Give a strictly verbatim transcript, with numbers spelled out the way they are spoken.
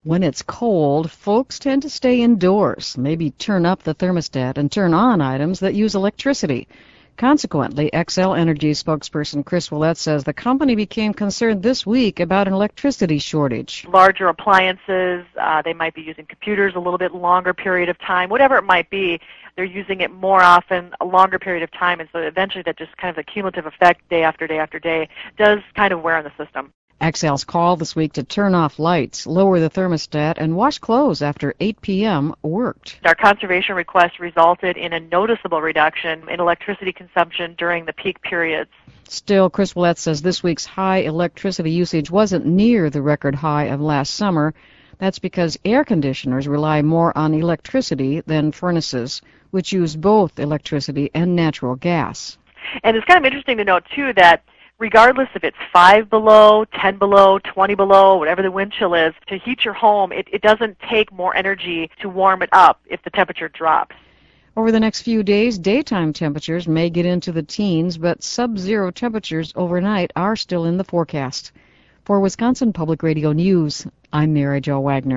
When it's cold, folks tend to stay indoors, maybe turn up the thermostat and turn on items that use electricity. Consequently, Xcel Energy spokesperson Chris Willett says the company became concerned this week about an electricity shortage. Larger appliances, uh, they might be using computers a little bit longer period of time, whatever it might be, they're using it more often, a longer period of time, and so eventually that just kind of the cumulative effect day after day after day does kind of wear on the system. Xcel's call this week to turn off lights, lower the thermostat, and wash clothes after eight p.m. worked. Our conservation request resulted in a noticeable reduction in electricity consumption during the peak periods. Still, Chris Willett says this week's high electricity usage wasn't near the record high of last summer. That's because air conditioners rely more on electricity than furnaces, which use both electricity and natural gas. And it's kind of interesting to note, too, that regardless if it's five below, ten below, twenty below, whatever the wind chill is, to heat your home, it, it doesn't take more energy to warm it up if the temperature drops. Over the next few days, daytime temperatures may get into the teens, but sub-zero temperatures overnight are still in the forecast. For Wisconsin Public Radio News, I'm Mary Jo Wagner.